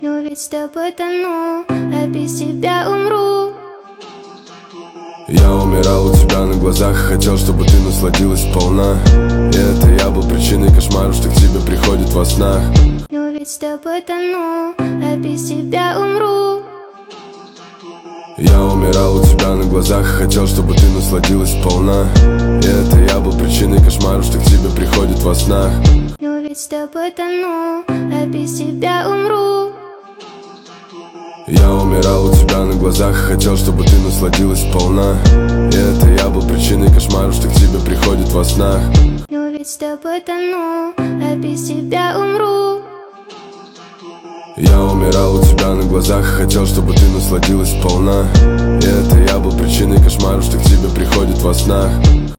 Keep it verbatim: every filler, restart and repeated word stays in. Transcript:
Но ведь с тобой тону, а без тебя умру. Я умирал у тебя на глазах, хотел, чтобы ты насладилась сполна. И это я был причиной кошмаров, что к тебе приходит во снах. Но ведь с тобой тону, а без тебя умру. Я умирал у тебя на глазах, хотел, чтобы ты насладилась сполна. И это я был причиной кошмаров, что к тебе приходит во снах. Но ведь с тобой тону, а без тебя умру. Я умирал у тебя на глазах, хотел, чтобы ты насладилась сполна. И это я был причиной кошмаров, что к тебе приходит во снах. Но ведь с тобой тону, а без тебя умру. Я умирал у тебя на глазах, хотел, чтобы ты насладилась сполна. И это я был причиной кошмаров, что к тебе приходит во снах.